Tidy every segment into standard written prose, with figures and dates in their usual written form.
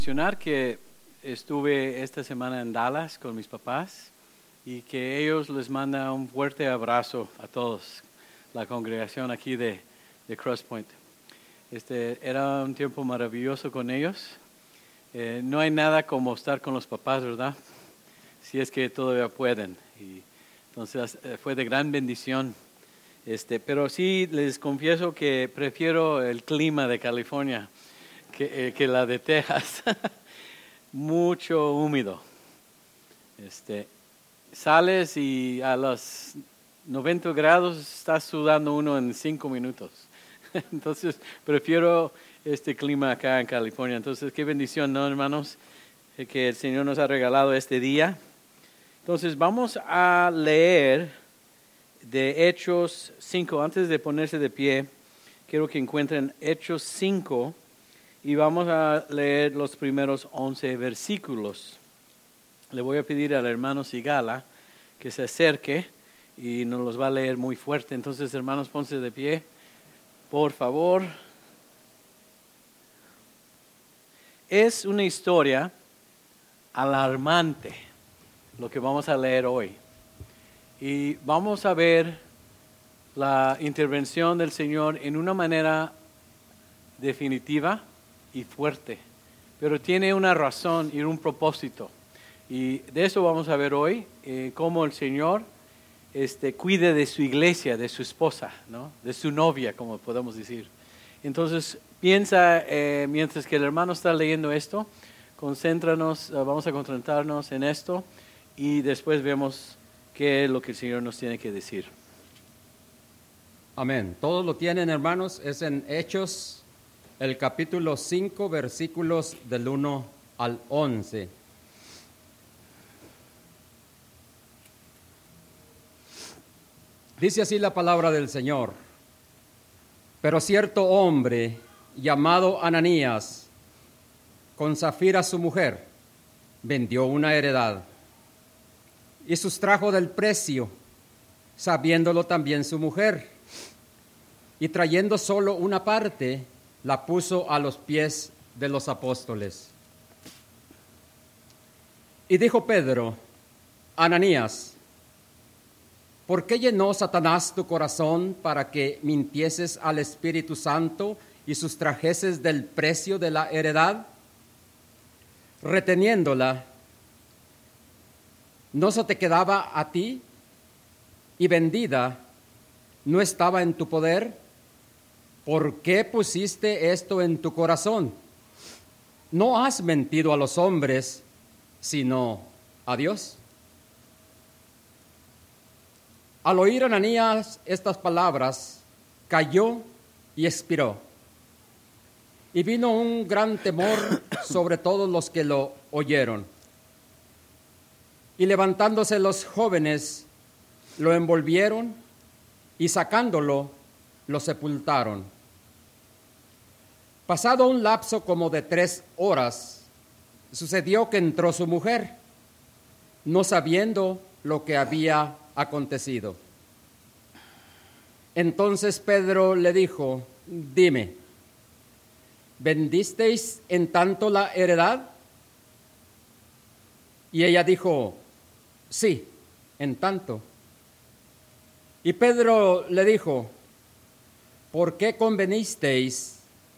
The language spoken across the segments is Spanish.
Mencionar que estuve esta semana en Dallas con mis papás y que ellos les mandan un fuerte abrazo a todos, la congregación aquí de Cross Point. Era un tiempo maravilloso con ellos. No hay nada como estar con los papás, ¿verdad? Si es que todavía pueden. Y entonces fue de gran bendición. Pero sí les confieso que prefiero el clima de California que la de Texas. Mucho húmedo. Sales y a los 90 grados estás sudando uno en 5 minutos. Entonces prefiero este clima acá en California. Entonces qué bendición, ¿no, hermanos? Que el Señor nos ha regalado este día. Entonces vamos a leer de Hechos 5. Antes de ponerse de pie, quiero que encuentren Hechos 5 y vamos a leer los primeros 11 versículos. Le voy a pedir al hermano Sigala que se acerque y nos los va a leer muy fuerte. Entonces, hermanos, ponse de pie, por favor. Es una historia alarmante lo que vamos a leer hoy. Y vamos a ver la intervención del Señor en una manera definitiva y fuerte, pero tiene una razón y un propósito. Y de eso vamos a ver hoy, cómo el Señor cuide de su iglesia, de su esposa, ¿no? De su novia, como podemos decir. Entonces, piensa, mientras que el hermano está leyendo esto, vamos a concentrarnos en esto y después vemos qué es lo que el Señor nos tiene que decir. Amén. Todos lo tienen, hermanos, es en Hechos, el capítulo 5, versículos del 1 al 11. Dice así la palabra del Señor. Pero cierto hombre llamado Ananías, con Safira su mujer, vendió una heredad y sustrajo del precio, sabiéndolo también su mujer, y trayendo solo una parte, la puso a los pies de los apóstoles. Y dijo Pedro: Ananías, ¿por qué llenó Satanás tu corazón para que mintieses al Espíritu Santo y sustrajeses del precio de la heredad? Reteniéndola, ¿no se te quedaba a ti? Y vendida, ¿no estaba en tu poder? ¿Por qué pusiste esto en tu corazón? No has mentido a los hombres, sino a Dios. Al oír Ananías estas palabras, cayó y expiró. Y vino un gran temor sobre todos los que lo oyeron. Y levantándose los jóvenes, lo envolvieron y sacándolo, lo sepultaron. Pasado un lapso como de 3 horas, sucedió que entró su mujer, no sabiendo lo que había acontecido. Entonces Pedro le dijo: Dime, ¿vendisteis en tanto la heredad? Y ella dijo: Sí, en tanto. Y Pedro le dijo: ¿por qué convenisteis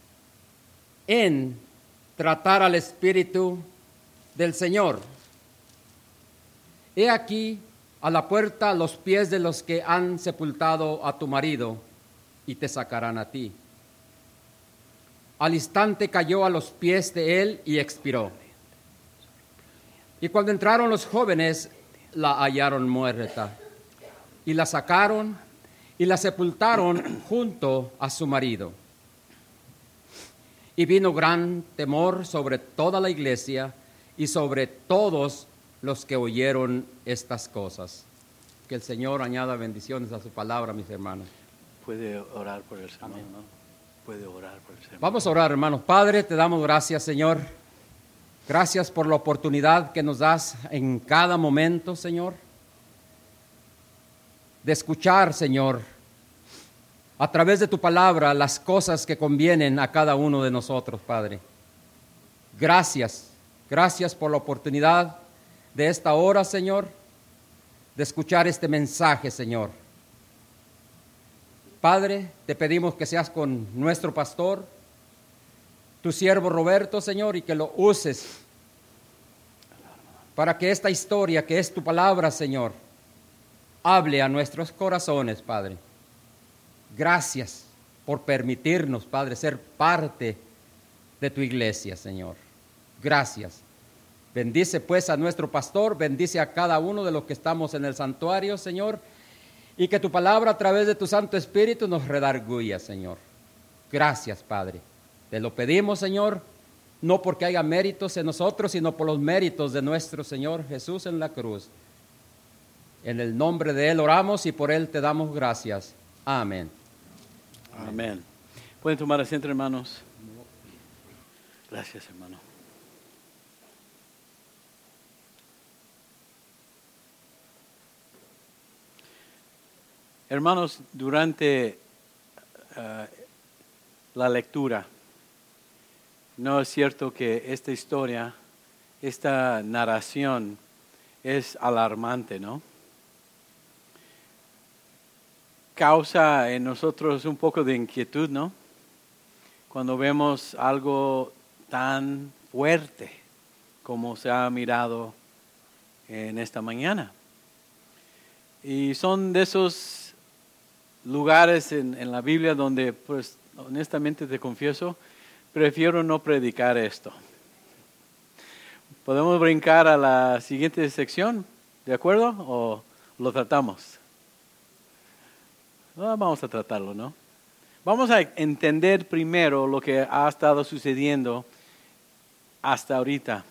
en tratar al Espíritu del Señor? He aquí a la puerta los pies de los que han sepultado a tu marido, y te sacarán a ti. Al instante cayó a los pies de él y expiró. Y cuando entraron los jóvenes, la hallaron muerta, y la sacaron y la sepultaron junto a su marido. Y vino gran temor sobre toda la iglesia y sobre todos los que oyeron estas cosas. Que el Señor añada bendiciones a su palabra, mis hermanos. Puede orar por el sermón, ¿no? Puede orar por el sermón. Vamos a orar, hermanos. Padre, te damos gracias, Señor. Gracias por la oportunidad que nos das en cada momento, Señor, de escuchar, Señor, a través de tu palabra las cosas que convienen a cada uno de nosotros, Padre. Gracias por la oportunidad de esta hora, Señor, de escuchar este mensaje, Señor. Padre, te pedimos que seas con nuestro pastor, tu siervo Roberto, Señor, y que lo uses para que esta historia, que es tu palabra, Señor, hable a nuestros corazones, Padre. Gracias por permitirnos, Padre, ser parte de tu iglesia, Señor. Gracias. Bendice pues a nuestro pastor, bendice a cada uno de los que estamos en el santuario, Señor, y que tu palabra a través de tu Santo Espíritu nos redarguya, Señor. Gracias, Padre. Te lo pedimos, Señor, no porque haya méritos en nosotros, sino por los méritos de nuestro Señor Jesús en la cruz. En el nombre de Él oramos y por Él te damos gracias. Amén. Amén. ¿Pueden tomar asiento, hermanos? Gracias, hermano. Hermanos, durante la lectura, no es cierto que esta historia, esta narración es alarmante, ¿no? Causa en nosotros un poco de inquietud, ¿no? Cuando vemos algo tan fuerte como se ha mirado en esta mañana. Y son de esos lugares en la Biblia donde, pues, honestamente te confieso, prefiero no predicar esto. ¿Podemos brincar a la siguiente sección? ¿De acuerdo? ¿O lo tratamos? Vamos a tratarlo, ¿no? Vamos a entender primero lo que ha estado sucediendo hasta ahorita.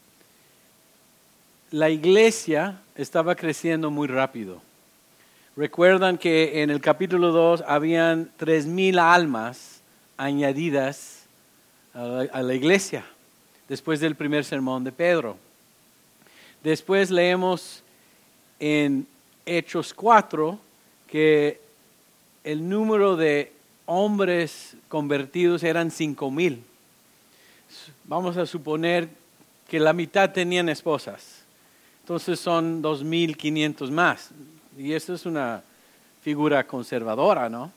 La iglesia estaba creciendo muy rápido. Recuerdan que en el capítulo 2 habían 3,000 almas añadidas a la iglesia después del primer sermón de Pedro. Después leemos en Hechos 4 que el número de hombres convertidos eran 5,000. Vamos a suponer que la mitad tenían esposas. Entonces son 2,500 más. Y eso es una figura conservadora, ¿no?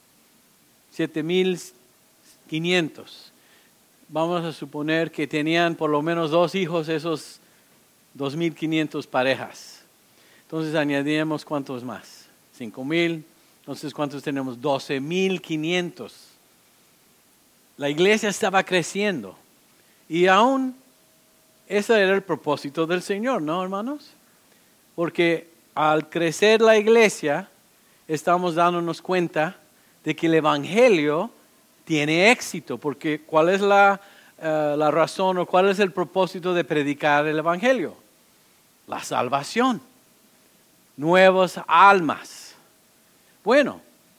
7,500. Vamos a suponer que tenían por lo menos 2 hijos esos 2,500 parejas. Entonces añadimos ¿cuántos más? 5,000. Entonces, ¿cuántos tenemos? 12,500. La iglesia estaba creciendo. Y aún ese era el propósito del Señor, ¿no, hermanos? Porque al crecer la iglesia, estamos dándonos cuenta de que el evangelio tiene éxito. Porque ¿cuál es la razón o cuál es el propósito de predicar el evangelio? La salvación. Nuevas almas. Bueno,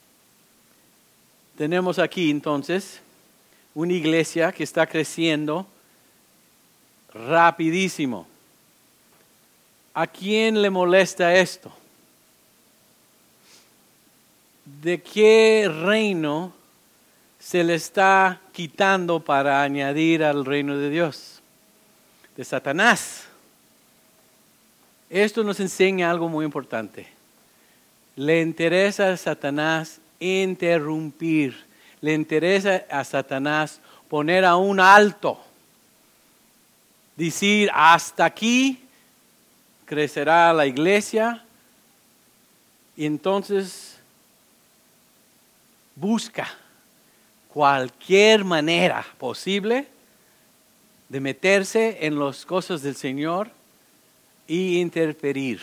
tenemos aquí entonces una iglesia que está creciendo rapidísimo. ¿A quién le molesta esto? ¿De qué reino se le está quitando para añadir al reino de Dios? De Satanás. Esto nos enseña algo muy importante. Le interesa a Satanás interrumpir. Le interesa a Satanás poner a un alto. Decir, hasta aquí crecerá la iglesia. Y entonces busca cualquier manera posible de meterse en las cosas del Señor y interferir.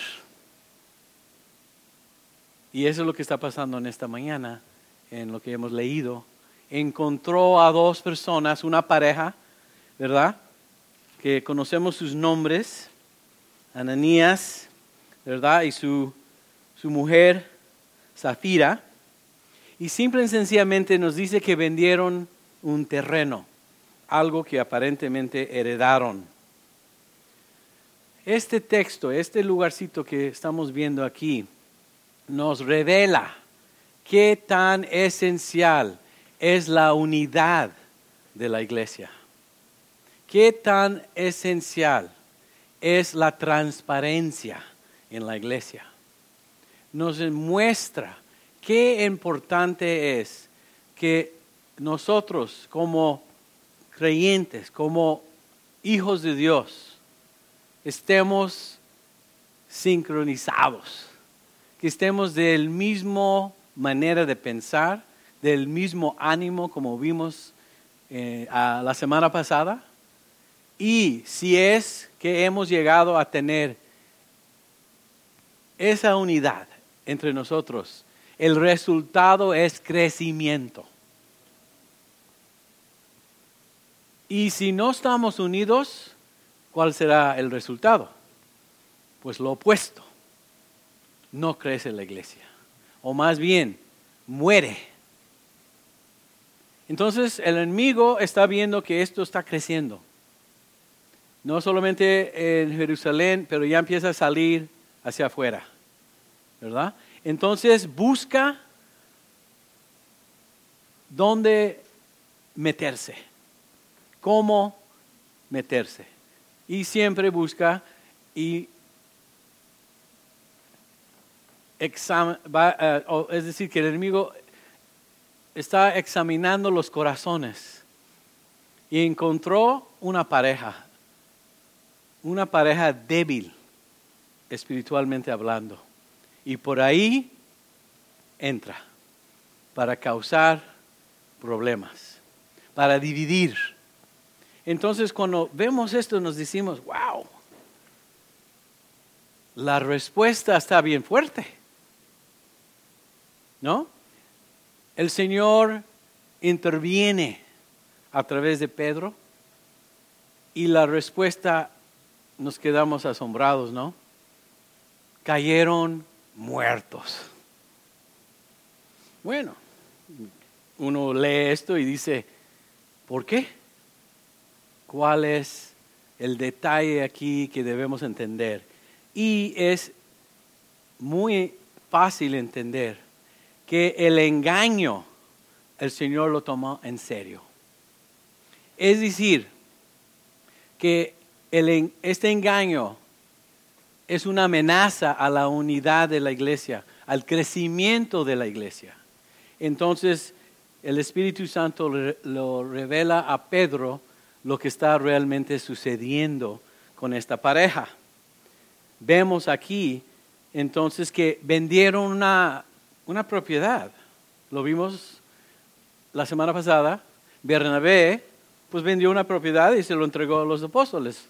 Y eso es lo que está pasando en esta mañana, en lo que hemos leído. Encontró a 2 personas, una pareja, ¿verdad? Que conocemos sus nombres, Ananías, ¿verdad? Y su mujer, Zafira. Y simple y sencillamente nos dice que vendieron un terreno, algo que aparentemente heredaron. Este texto, este lugarcito que estamos viendo aquí, nos revela qué tan esencial es la unidad de la iglesia. ¿Qué tan esencial es la transparencia en la iglesia? Nos muestra qué importante es que nosotros como creyentes, como hijos de Dios, estemos sincronizados, que estemos de la misma manera de pensar, del mismo ánimo como vimos la semana pasada. Y si es que hemos llegado a tener esa unidad entre nosotros, el resultado es crecimiento. Y si no estamos unidos, ¿cuál será el resultado? Pues lo opuesto. No crece la iglesia. O más bien, muere. Entonces el enemigo está viendo que esto está creciendo. No solamente en Jerusalén, pero ya empieza a salir hacia afuera, ¿verdad? Entonces busca dónde meterse, cómo meterse. Y siempre busca y es decir, que el enemigo está examinando los corazones y encontró una pareja débil, espiritualmente hablando. Y por ahí entra para causar problemas, para dividir. Entonces, cuando vemos esto, nos decimos, wow, la respuesta está bien fuerte, ¿no? El Señor interviene a través de Pedro y la respuesta nos quedamos asombrados, ¿no? Cayeron muertos. Bueno, uno lee esto y dice, ¿por qué? ¿Cuál es el detalle aquí que debemos entender? Y es muy fácil entender que el engaño el Señor lo tomó en serio. Es decir, que este engaño es una amenaza a la unidad de la iglesia, al crecimiento de la iglesia. Entonces, el Espíritu Santo lo revela a Pedro lo que está realmente sucediendo con esta pareja. Vemos aquí, entonces, que vendieron una propiedad. Lo vimos la semana pasada. Bernabé, pues vendió una propiedad y se lo entregó a los apóstoles.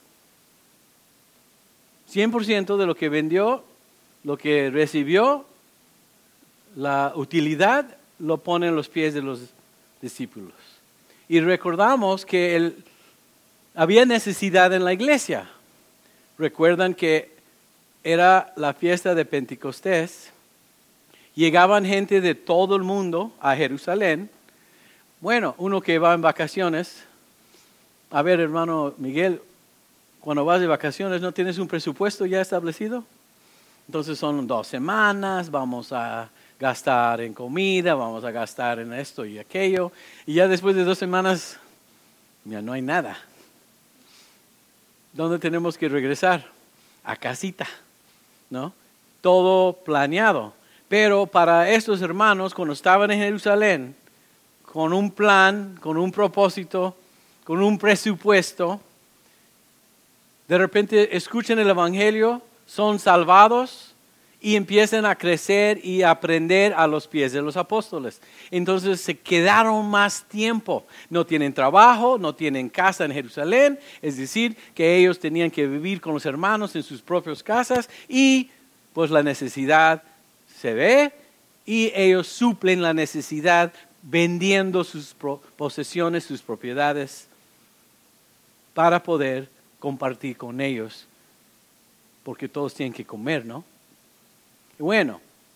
100% de lo que vendió, lo que recibió, la utilidad, lo pone en los pies de los discípulos. Y recordamos que había necesidad en la iglesia. Recuerdan que era la fiesta de Pentecostés. Llegaban gente de todo el mundo a Jerusalén. Bueno, uno que va en vacaciones. A ver, hermano Miguel, cuando vas de vacaciones, ¿no tienes un presupuesto ya establecido? Entonces son 2 semanas, vamos a gastar en comida, vamos a gastar en esto y aquello. Y ya después de 2 semanas, ya no hay nada. ¿Dónde tenemos que regresar? A casita, ¿no? Todo planeado. Pero para estos hermanos, cuando estaban en Jerusalén, con un plan, con un propósito, con un presupuesto, de repente escuchan el Evangelio, son salvados y empiezan a crecer y a aprender a los pies de los apóstoles. Entonces se quedaron más tiempo. No tienen trabajo, no tienen casa en Jerusalén. Es decir, que ellos tenían que vivir con los hermanos en sus propias casas y pues la necesidad se ve y ellos suplen la necesidad vendiendo sus posesiones, sus propiedades para poder compartir con ellos, porque todos tienen que comer, ¿no? Y bueno,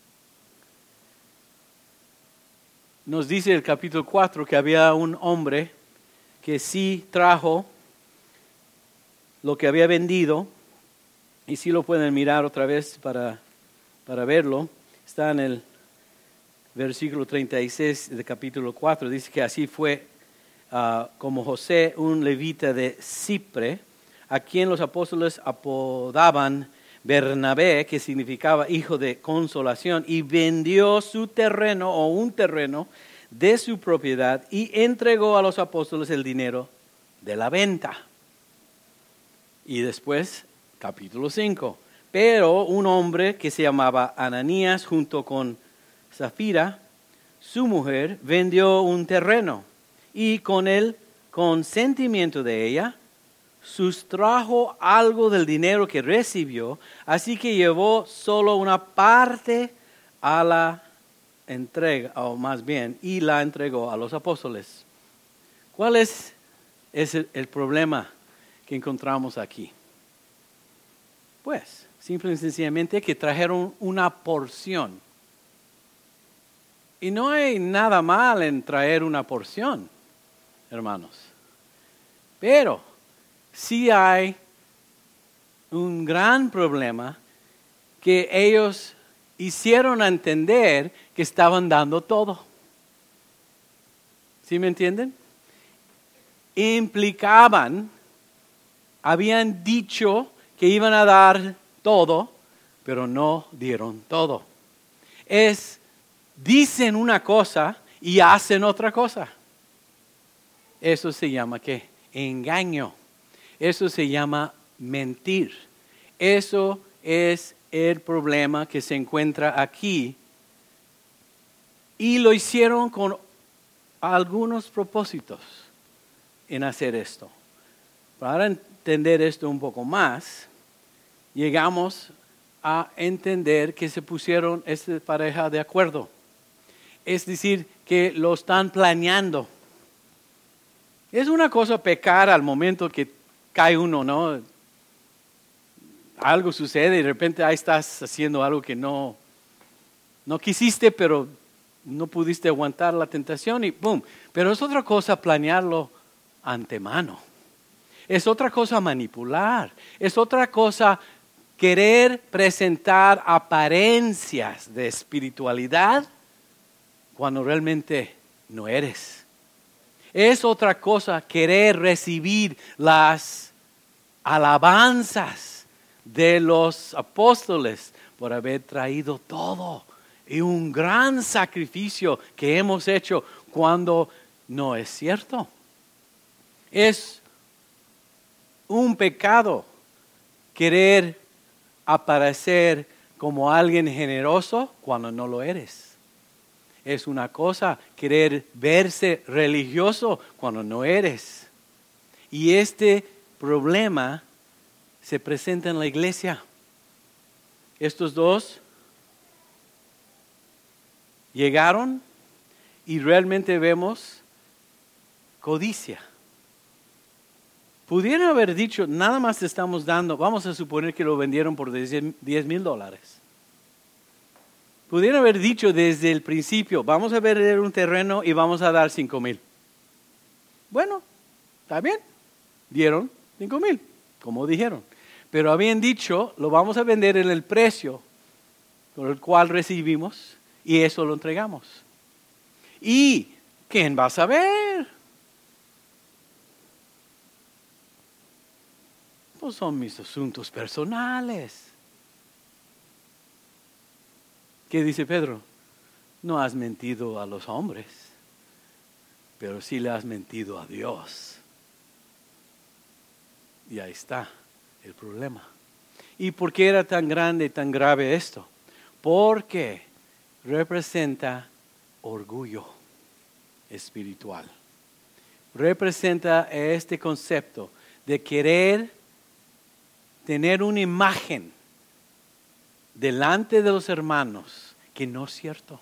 nos dice el capítulo 4 que había un hombre que sí trajo lo que había vendido, y sí lo pueden mirar otra vez para verlo. Está en el versículo 36 del capítulo 4, dice que así fue como José, un levita de Cipre, a quien los apóstoles apodaban Bernabé, que significaba hijo de consolación, y vendió su terreno o un terreno de su propiedad y entregó a los apóstoles el dinero de la venta. Y después, capítulo 5. Pero un hombre que se llamaba Ananías, junto con Zafira, su mujer, vendió un terreno y con el consentimiento de ella, sustrajo algo del dinero que recibió, así que llevó solo una parte a la entrega, o más bien, y la entregó a los apóstoles. ¿Cuál es el problema que encontramos aquí? Pues, simple y sencillamente que trajeron una porción. Y no hay nada mal en traer una porción, hermanos. Pero sí hay un gran problema que ellos hicieron a entender que estaban dando todo. ¿Sí me entienden? Habían dicho que iban a dar todo, pero no dieron todo. Dicen una cosa y hacen otra cosa. Eso se llama ¿qué? Engaño. Eso se llama mentir. Eso es el problema que se encuentra aquí. Y lo hicieron con algunos propósitos en hacer esto. Para entender esto un poco más, llegamos a entender que se pusieron esta pareja de acuerdo. Es decir, que lo están planeando. Es una cosa pecar al momento que cae uno, ¿no? Algo sucede y de repente ahí estás haciendo algo que no quisiste, pero no pudiste aguantar la tentación y ¡pum! Pero es otra cosa planearlo antemano. Es otra cosa manipular. Es otra cosa querer presentar apariencias de espiritualidad cuando realmente no eres. Es otra cosa querer recibir las alabanzas de los apóstoles por haber traído todo y un gran sacrificio que hemos hecho cuando no es cierto. Es un pecado querer aparecer como alguien generoso cuando no lo eres. Es una cosa querer verse religioso cuando no eres. Y este problema se presenta en la iglesia. Estos dos llegaron y realmente vemos codicia. Pudieron haber dicho, nada más te estamos dando, vamos a suponer que lo vendieron por $10,000. Pudieron haber dicho desde el principio, vamos a vender un terreno y vamos a dar 5,000. Bueno, está bien, dieron 5,000, como dijeron. Pero habían dicho, lo vamos a vender en el precio por el cual recibimos y eso lo entregamos. ¿Y quién va a saber? Pues son mis asuntos personales. ¿Qué dice Pedro? No has mentido a los hombres, pero sí le has mentido a Dios. Y ahí está el problema. ¿Y por qué era tan grande y tan grave esto? Porque representa orgullo espiritual. Representa este concepto de querer tener una imagen delante de los hermanos que no es cierto.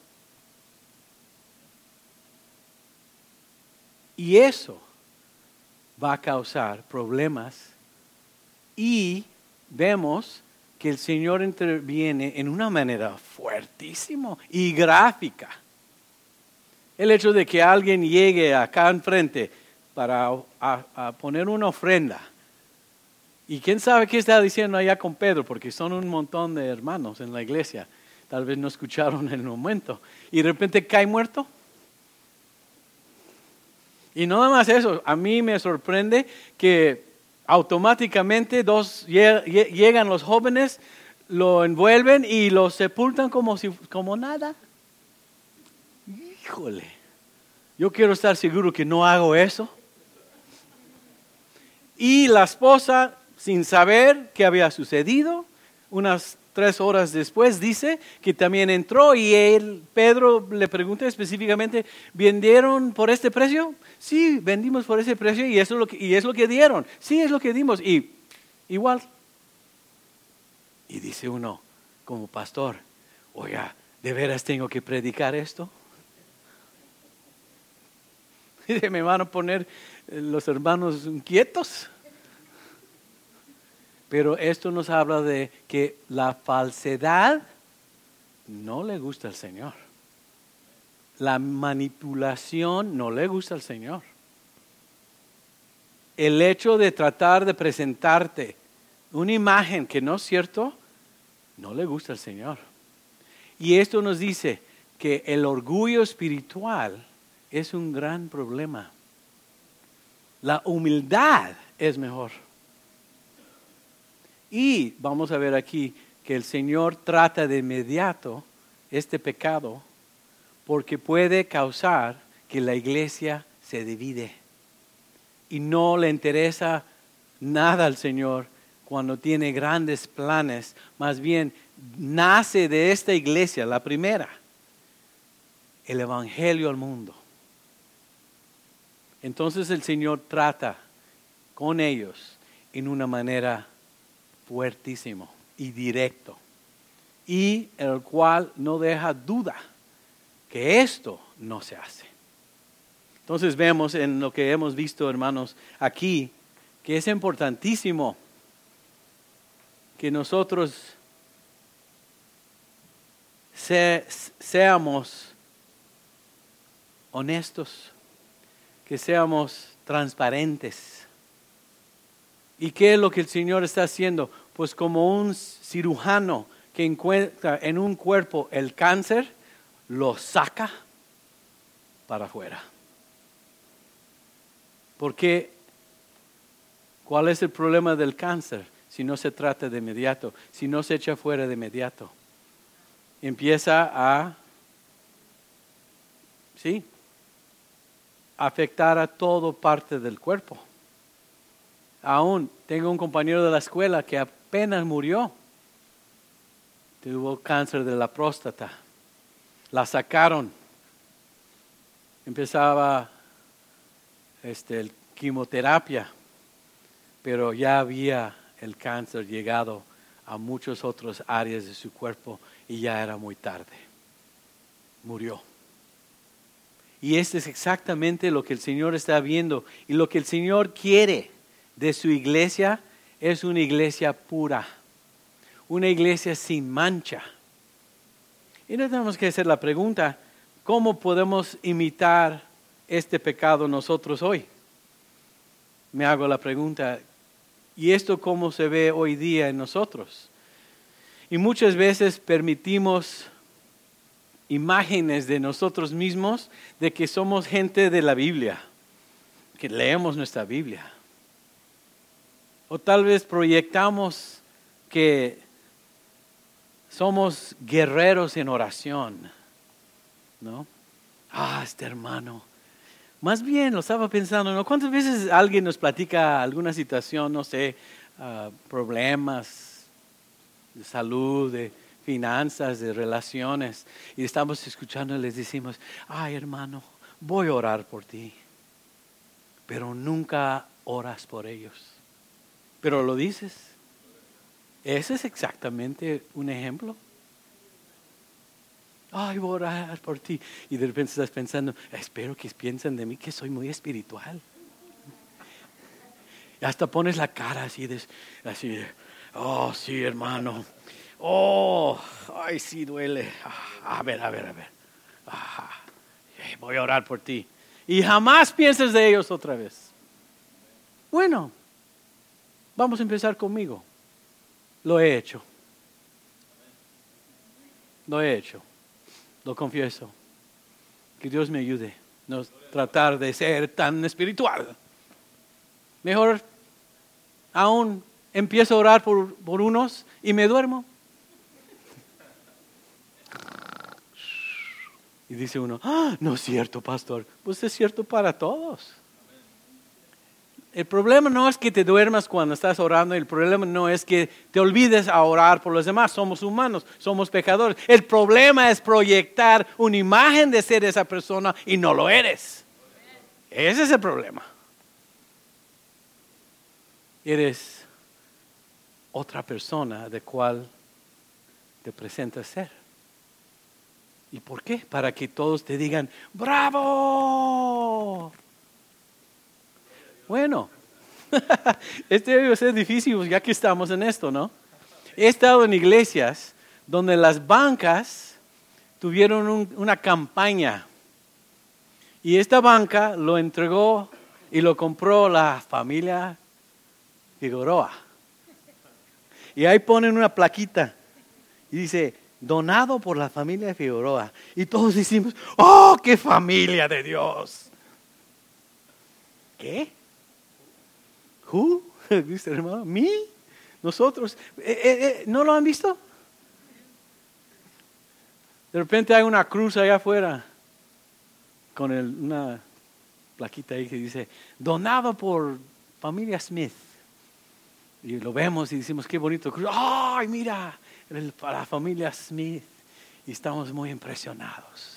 Y eso va a causar problemas y vemos que el Señor interviene en una manera fuertísima y gráfica. El hecho de que alguien llegue acá enfrente para a poner una ofrenda. Y quién sabe qué está diciendo allá con Pedro, porque son un montón de hermanos en la iglesia. Tal vez no escucharon en el momento. Y de repente cae muerto. Y no nada más eso, a mí me sorprende que automáticamente llegan los jóvenes, lo envuelven y lo sepultan como nada. Híjole, yo quiero estar seguro que no hago eso. Y la esposa, sin saber qué había sucedido, unas 3 horas después dice que también entró y Pedro le pregunta específicamente, ¿vendieron por este precio? Sí, vendimos por ese precio y eso es lo que dieron. Sí, es lo que dimos. Y igual. Y dice uno, como pastor, oiga, ¿de veras tengo que predicar esto? ¿Me van a poner los hermanos inquietos? Pero esto nos habla de que la falsedad no le gusta al Señor. La manipulación no le gusta al Señor. El hecho de tratar de presentarte una imagen que no es cierto, no le gusta al Señor. Y esto nos dice que el orgullo espiritual es un gran problema. La humildad es mejor. Y vamos a ver aquí que el Señor trata de inmediato este pecado porque puede causar que la iglesia se divide. Y no le interesa nada al Señor cuando tiene grandes planes. Más bien, nace de esta iglesia, la primera, el evangelio al mundo. Entonces el Señor trata con ellos en una manera fuertísimo y directo, y el cual no deja duda que esto no se hace. Entonces vemos en lo que hemos visto, hermanos, aquí, que es importantísimo que nosotros seamos honestos, que seamos transparentes. ¿Y qué es lo que el Señor está haciendo? Pues como un cirujano que encuentra en un cuerpo el cáncer, lo saca para afuera. Porque, ¿cuál es el problema del cáncer? Si no se trata de inmediato, si no se echa fuera de inmediato. Empieza a afectar a toda parte del cuerpo. Aún tengo un compañero de la escuela que apenas murió. Tuvo cáncer de la próstata. La sacaron. Empezaba quimioterapia, pero ya había el cáncer llegado a muchas otras áreas de su cuerpo y ya era muy tarde. Murió. Y esto es exactamente lo que el Señor está viendo y lo que el Señor quiere de su iglesia es una iglesia pura, una iglesia sin mancha. Y no tenemos que hacer la pregunta, ¿cómo podemos imitar este pecado nosotros hoy? Me hago la pregunta, ¿y esto cómo se ve hoy día en nosotros? Y muchas veces permitimos imágenes de nosotros mismos de que somos gente de la Biblia, que leemos nuestra Biblia. O tal vez proyectamos que somos guerreros en oración, ¿no? Este hermano. Más bien lo estaba pensando, ¿no? ¿Cuántas veces alguien nos platica alguna situación, no sé, problemas de salud, de finanzas, de relaciones, y estamos escuchando y les decimos, hermano, voy a orar por ti, pero nunca oras por ellos, pero lo dices? Ese es exactamente un ejemplo. Voy a orar por ti, y de repente estás pensando, espero que piensen de mí que soy muy espiritual. Y hasta pones la cara así de, sí, hermano. Sí duele. A ver. Voy a orar por ti. Y jamás pienses de ellos otra vez. Bueno, vamos a empezar conmigo. Lo he hecho. Lo confieso. Que Dios me ayude. no tratar de ser tan espiritual. Mejor aún empiezo a orar por unos y me duermo. Y dice uno, no es cierto, pastor. Pues es cierto para todos. El problema no es que te duermas cuando estás orando. El problema no es que te olvides a orar por los demás. Somos humanos, somos pecadores. El problema es proyectar una imagen de ser esa persona y no lo eres. Ese es el problema. Eres otra persona de cual te presentas ser. ¿Y por qué? Para que todos te digan, ¡bravo! Bueno, este debe ser difícil ya que estamos en esto, ¿no? He estado en iglesias donde las bancas tuvieron una campaña. Y esta banca lo entregó y lo compró la familia Figueroa. Y ahí ponen una plaquita y dice, donado por la familia Figueroa. Y todos decimos, ¡oh, qué familia de Dios! ¿Qué? ¿Who? Dice el hermano, ¿me? ¿Nosotros? ¿No lo han visto? De repente hay una cruz allá afuera con una plaquita ahí que dice, donado por familia Smith. Y lo vemos y decimos, qué bonito cruz. ¡Ay, mira! Para la familia Smith. Y estamos muy impresionados.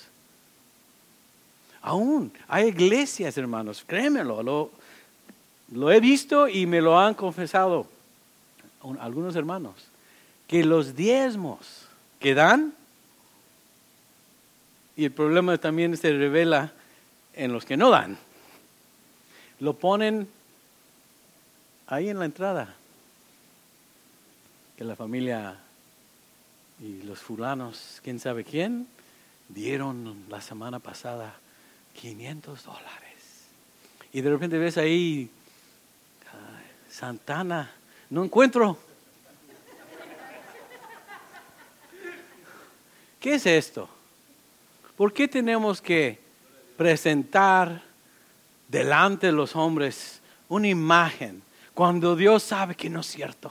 Aún hay iglesias, hermanos, créemelo, lo he visto y me lo han confesado algunos hermanos, que los diezmos que dan, y el problema también se revela en los que no dan, lo ponen ahí en la entrada, que la familia y los fulanos, quién sabe quién, dieron la semana pasada $500. Y de repente ves ahí, Santana, no encuentro. ¿Qué es esto? ¿Por qué tenemos que presentar delante de los hombres una imagen cuando Dios sabe que no es cierto?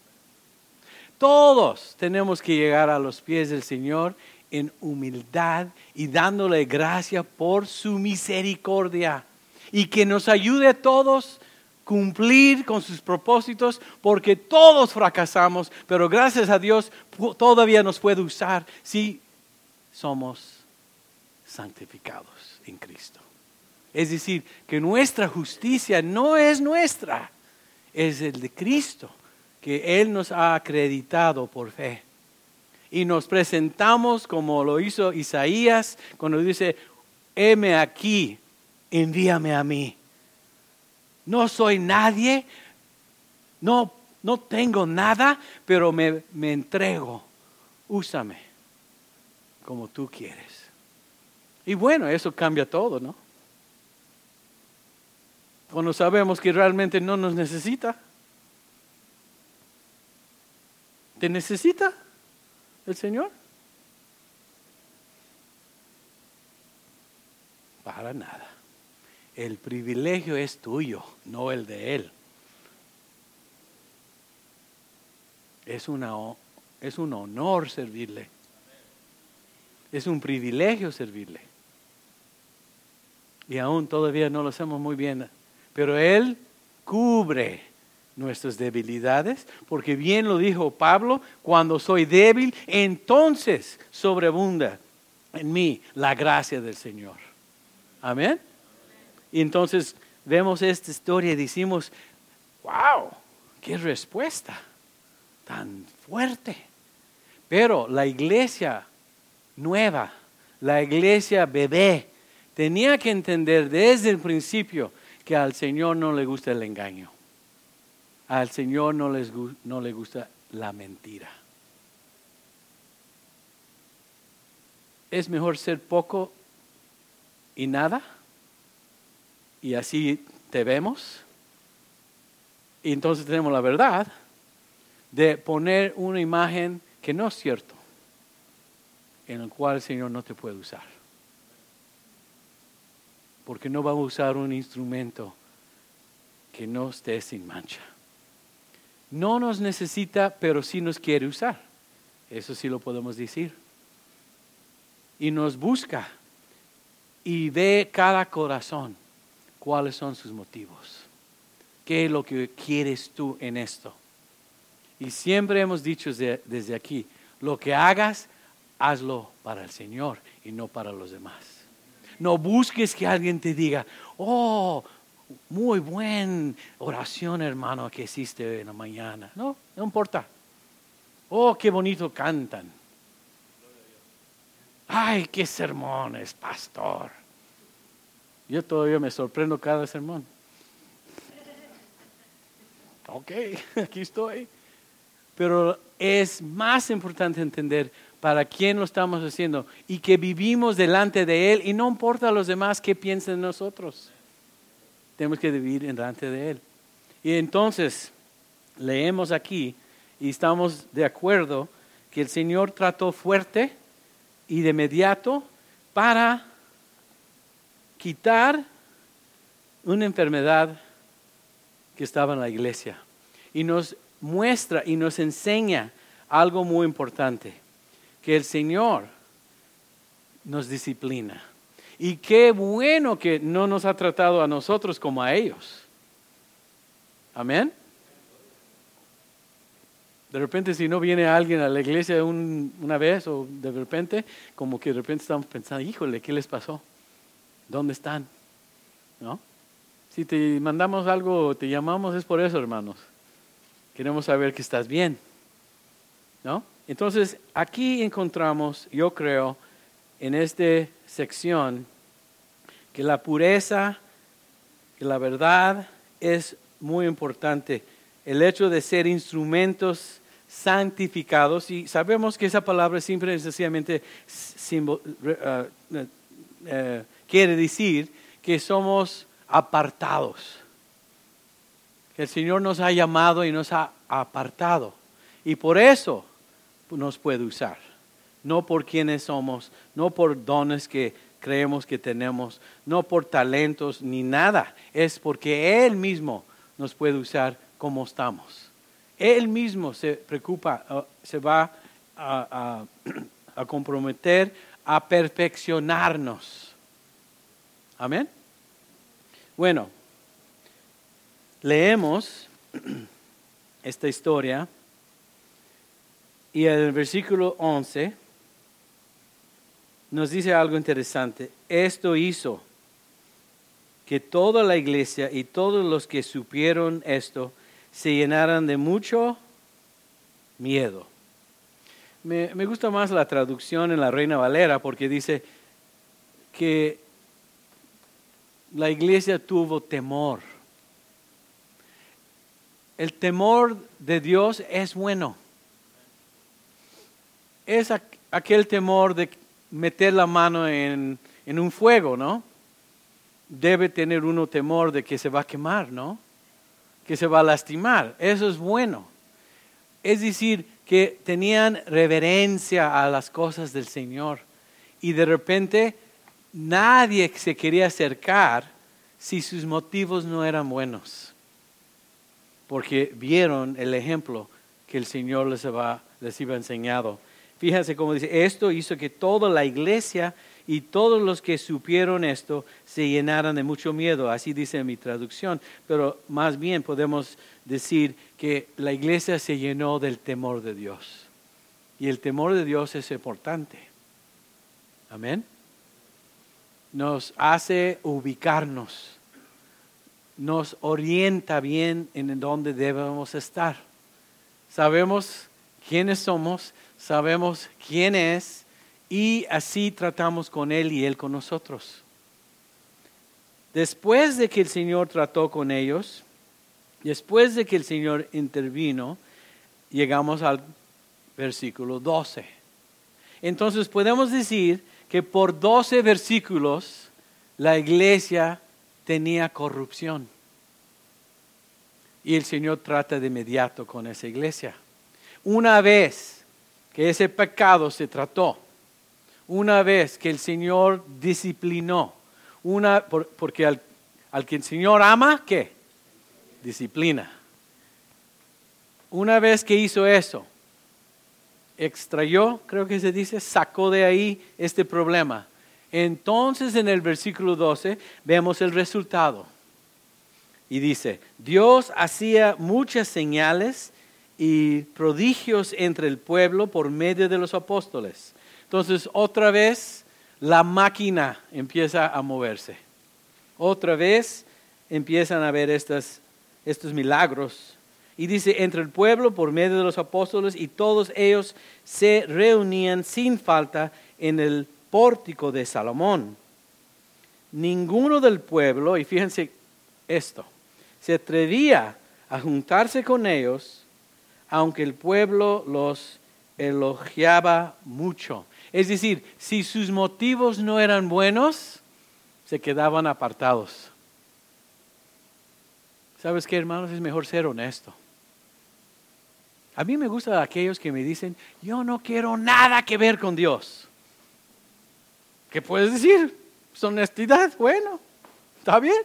Todos tenemos que llegar a los pies del Señor en humildad y dándole gracias por su misericordia. Y que nos ayude a todos cumplir con sus propósitos, porque todos fracasamos, pero gracias a Dios todavía nos puede usar si somos santificados en Cristo. Es decir, que nuestra justicia no es nuestra, es el de Cristo, que Él nos ha acreditado por fe. Y nos presentamos como lo hizo Isaías cuando dice, heme aquí, envíame a mí. No soy nadie, no tengo nada, pero me entrego. Úsame como tú quieres. Y bueno, eso cambia todo, ¿no? Cuando sabemos que realmente no nos necesita. ¿Te necesita el Señor? Para nada. El privilegio es tuyo, no el de Él. Es un honor servirle. Es un privilegio servirle. Y aún todavía no lo hacemos muy bien. Pero Él cubre nuestras debilidades, porque bien lo dijo Pablo, cuando soy débil, entonces sobreabunda en mí la gracia del Señor. Amén. Y entonces vemos esta historia y decimos, wow, qué respuesta tan fuerte. Pero la iglesia nueva, la iglesia bebé, tenía que entender desde el principio que al Señor no le gusta el engaño. Al Señor no le gusta la mentira. Es mejor ser poco y nada, y así te vemos, y entonces tenemos la verdad de poner una imagen que no es cierto, en la cual el Señor no te puede usar. porque no va a usar un instrumento que no esté sin mancha. No nos necesita, pero sí nos quiere usar. Eso sí lo podemos decir. Y nos busca y ve cada corazón cuáles son sus motivos. ¿Qué es lo que quieres tú en esto? Y siempre hemos dicho desde aquí, lo que hagas, hazlo para el Señor y no para los demás. No busques que alguien te diga, oh, muy buena oración, hermano, que hiciste en la mañana. No importa. Oh, qué bonito cantan. Ay, qué sermones, pastor. Yo todavía me sorprendo cada sermón. Ok, aquí estoy. Pero es más importante entender para quién lo estamos haciendo y que vivimos delante de Él y no importa a los demás qué piensen de nosotros. Tenemos que vivir delante de Él. Y entonces leemos aquí y estamos de acuerdo que el Señor trató fuerte y de inmediato para quitar una enfermedad que estaba en la iglesia. Y nos muestra y nos enseña algo muy importante, que el Señor nos disciplina. Y qué bueno que no nos ha tratado a nosotros como a ellos. Amén. De repente si no viene alguien a la iglesia una vez o de repente, como que de repente estamos pensando, híjole, ¿qué les pasó? ¿Dónde están? ¿No? Si te mandamos algo, te llamamos, es por eso, hermanos. Queremos saber que estás bien, ¿no? Entonces, aquí encontramos, yo creo, en esta sección, que la pureza, que la verdad es muy importante. El hecho de ser instrumentos santificados, y sabemos que esa palabra simple y sencillamente quiere decir que somos apartados. El Señor nos ha llamado y nos ha apartado. Y por eso nos puede usar. No por quienes somos, no por dones que creemos que tenemos, no por talentos ni nada. Es porque Él mismo nos puede usar como estamos. Él mismo se preocupa, se va a comprometer a perfeccionarnos. Amén. Bueno. Leemos esta historia y el versículo 11 nos dice algo interesante. Esto hizo que toda la iglesia y todos los que supieron esto se llenaran de mucho miedo. Me gusta más la traducción en la Reina Valera porque dice que la iglesia tuvo temor. El temor de Dios es bueno. Es aquel temor de meter la mano en un fuego, ¿no? Debe tener uno temor de que se va a quemar, ¿no? Que se va a lastimar. Eso es bueno. Es decir, que tenían reverencia a las cosas del Señor. Y de repente nadie se quería acercar si sus motivos no eran buenos. Porque vieron el ejemplo que el Señor les iba enseñado. Fíjense cómo dice, esto hizo que toda la iglesia y todos los que supieron esto se llenaran de mucho miedo. Así dice mi traducción, pero más bien podemos decir que la iglesia se llenó del temor de Dios. Y el temor de Dios es importante. Amén. Nos hace ubicarnos. Nos orienta bien en donde debemos estar. Sabemos quiénes somos, sabemos quién es y así tratamos con Él y Él con nosotros. Después de que el Señor trató con ellos, después de que el Señor intervino, llegamos al versículo 12. Entonces podemos decir que por 12 versículos la iglesia tenía corrupción. Y el Señor trata de inmediato con esa iglesia. Una vez que ese pecado se trató, una vez que el Señor disciplinó, Porque al que el Señor ama, ¿qué? Disciplina. Una vez que hizo eso, extrayó, creo que se dice, sacó de ahí este problema. Entonces en el versículo 12 vemos el resultado. Y dice, Dios hacía muchas señales y prodigios entre el pueblo por medio de los apóstoles. Entonces otra vez la máquina empieza a moverse. Otra vez empiezan a ver estos milagros. Y dice, entre el pueblo por medio de los apóstoles, y todos ellos se reunían sin falta en el pórtico de Salomón. Ninguno del pueblo, y fíjense esto, se atrevía a juntarse con ellos, aunque el pueblo los elogiaba mucho. Es decir, si sus motivos no eran buenos, se quedaban apartados. ¿Sabes qué, hermanos? Es mejor ser honesto. A mí me gustan aquellos que me dicen, yo no quiero nada que ver con Dios. ¿Qué puedes decir? ¿Es honestidad? Bueno, está bien.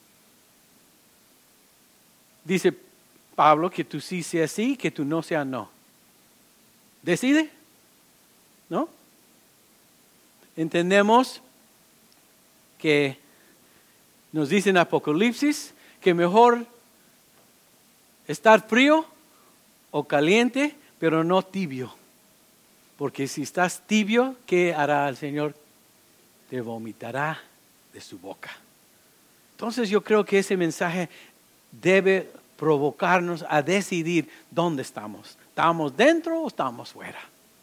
Dice Pablo que tú sí seas sí, que tú no seas no. Decide, ¿no? Entendemos que nos dice en Apocalipsis que mejor estar frío o caliente, pero no tibio. Porque si estás tibio, ¿qué hará el Señor? Te vomitará de su boca. Entonces yo creo que ese mensaje debe provocarnos a decidir dónde estamos. ¿Estamos dentro o estamos fuera?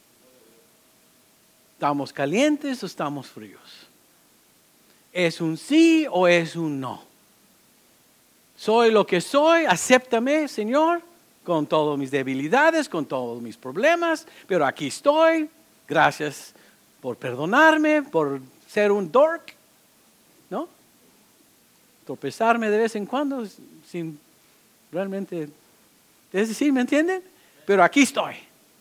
¿Estamos calientes o estamos fríos? ¿Es un sí o es un no? Soy lo que soy, acéptame, Señor, con todas mis debilidades, con todos mis problemas, pero aquí estoy. Gracias por perdonarme, por ser un dork, ¿no? Tropezarme de vez en cuando sin realmente, es decir, ¿me entienden? Pero aquí estoy.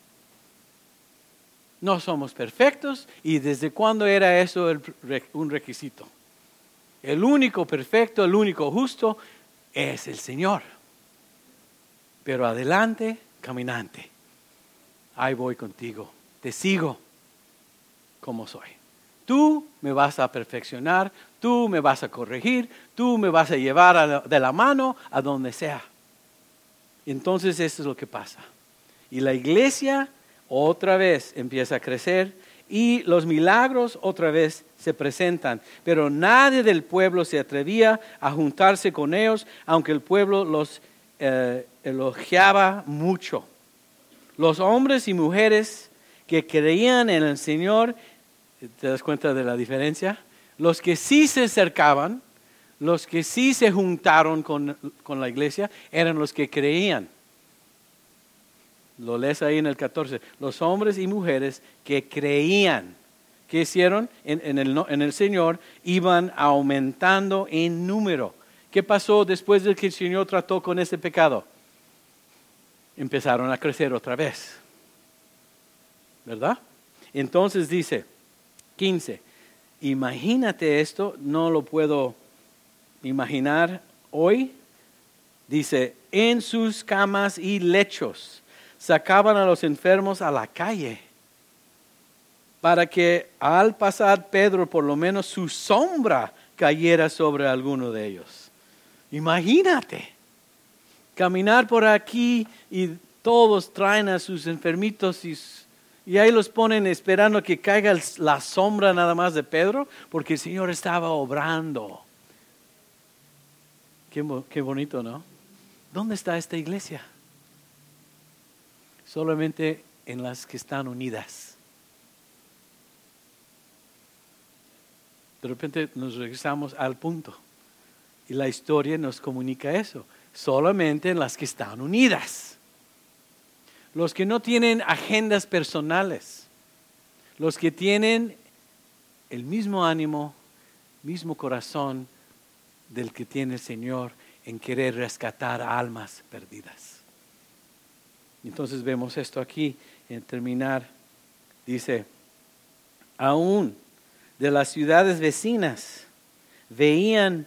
No somos perfectos, y ¿desde cuándo era eso un requisito? El único perfecto, el único justo es el Señor. Pero adelante, caminante. Ahí voy contigo. Te sigo como soy. Tú me vas a perfeccionar, tú me vas a corregir, tú me vas a llevar de la mano a donde sea. Entonces eso es lo que pasa. Y la iglesia otra vez empieza a crecer y los milagros otra vez se presentan. Pero nadie del pueblo se atrevía a juntarse con ellos, aunque el pueblo los elogiaba mucho. Los hombres y mujeres que creían en el Señor, ¿te das cuenta de la diferencia? Los que sí se acercaban, los que sí se juntaron con la iglesia, eran los que creían. Lo lees ahí en el 14. Los hombres y mujeres que creían, ¿qué hicieron? En el Señor, iban aumentando en número. ¿Qué pasó después de que el Señor trató con ese pecado? Empezaron a crecer otra vez. ¿Verdad? Entonces dice, 15. Imagínate esto, no lo puedo imaginar hoy. Dice, en sus camas y lechos sacaban a los enfermos a la calle, para que al pasar Pedro por lo menos su sombra cayera sobre alguno de ellos. Imagínate, caminar por aquí y todos traen a sus enfermitos y ahí los ponen esperando que caiga la sombra nada más de Pedro, porque el Señor estaba obrando. Qué bonito, ¿no? ¿Dónde está esta iglesia? Solamente en las que están unidas. De repente nos regresamos al punto. Y la historia nos comunica eso. Solamente en las que están unidas. Los que no tienen agendas personales. Los que tienen el mismo ánimo, mismo corazón del que tiene el Señor en querer rescatar almas perdidas. Entonces vemos esto aquí, en terminar, dice, aún de las ciudades vecinas venían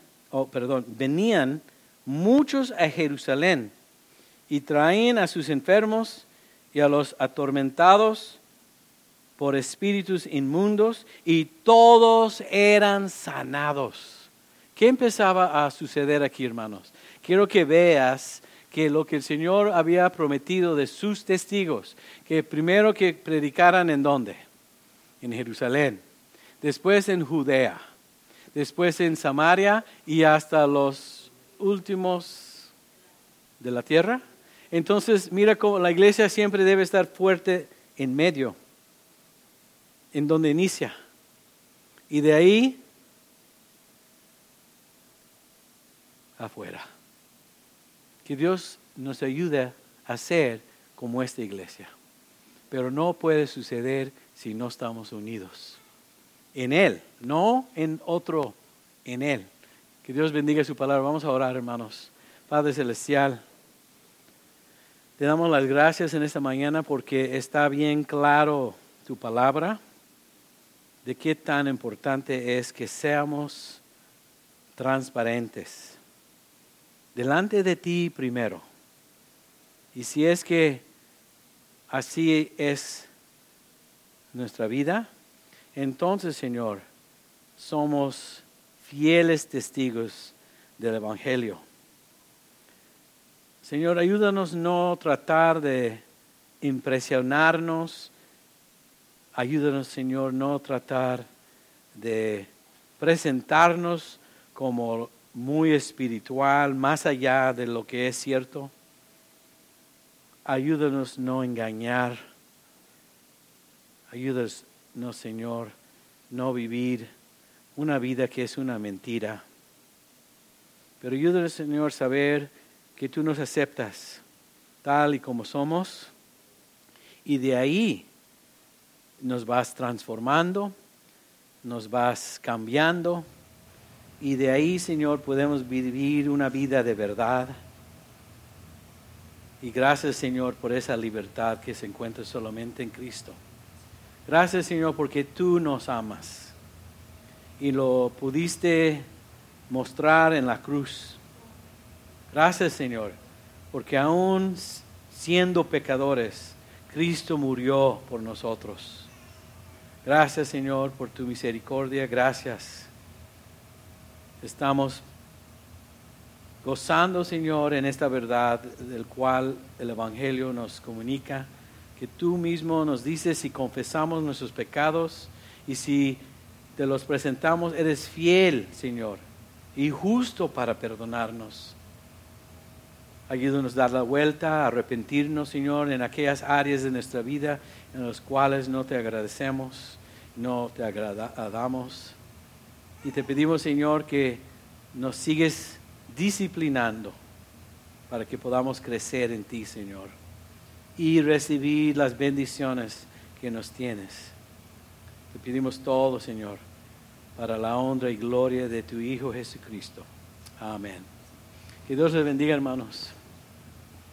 muchos a Jerusalén y traían a sus enfermos y a los atormentados por espíritus inmundos, y todos eran sanados. ¿Qué empezaba a suceder aquí, hermanos? Quiero que veas que lo que el Señor había prometido de sus testigos, que primero que predicaran ¿en dónde? En Jerusalén, después en Judea, después en Samaria y hasta los últimos de la tierra. Entonces, mira cómo la iglesia siempre debe estar fuerte en medio, en donde inicia. Y de ahí afuera. Que Dios nos ayude a ser como esta iglesia. Pero no puede suceder si no estamos unidos en Él, no en otro, en Él. Que Dios bendiga su palabra. Vamos a orar, hermanos. Padre Celestial, te damos las gracias en esta mañana porque está bien claro tu palabra, de qué tan importante es que seamos transparentes delante de ti primero. Y si es que así es nuestra vida, entonces, Señor, somos fieles testigos del Evangelio. Señor, ayúdanos no tratar de impresionarnos. Ayúdanos, Señor, no tratar de presentarnos como muy espiritual, más allá de lo que es cierto. Ayúdanos no engañar. Ayúdanos, Señor, no vivir una vida que es una mentira. Pero ayúdanos, Señor, saber que tú nos aceptas tal y como somos, y de ahí nos vas transformando, nos vas cambiando, y de ahí, Señor, podemos vivir una vida de verdad. Y gracias, Señor, por esa libertad que se encuentra solamente en Cristo. Gracias, Señor, porque tú nos amas y lo pudiste mostrar en la cruz. Gracias, Señor, porque aún siendo pecadores, Cristo murió por nosotros. Gracias, Señor, por tu misericordia. Gracias. Estamos gozando, Señor, en esta verdad del cual el Evangelio nos comunica, que tú mismo nos dices si confesamos nuestros pecados y si te los presentamos, eres fiel, Señor, y justo para perdonarnos. Ayúdanos a dar la vuelta, a arrepentirnos, Señor, en aquellas áreas de nuestra vida en las cuales no te agradecemos, no te agradamos. Y te pedimos, Señor, que nos sigues disciplinando para que podamos crecer en ti, Señor, y recibir las bendiciones que nos tienes. Te pedimos todo, Señor, para la honra y gloria de tu Hijo Jesucristo. Amén. Que Dios les bendiga, hermanos.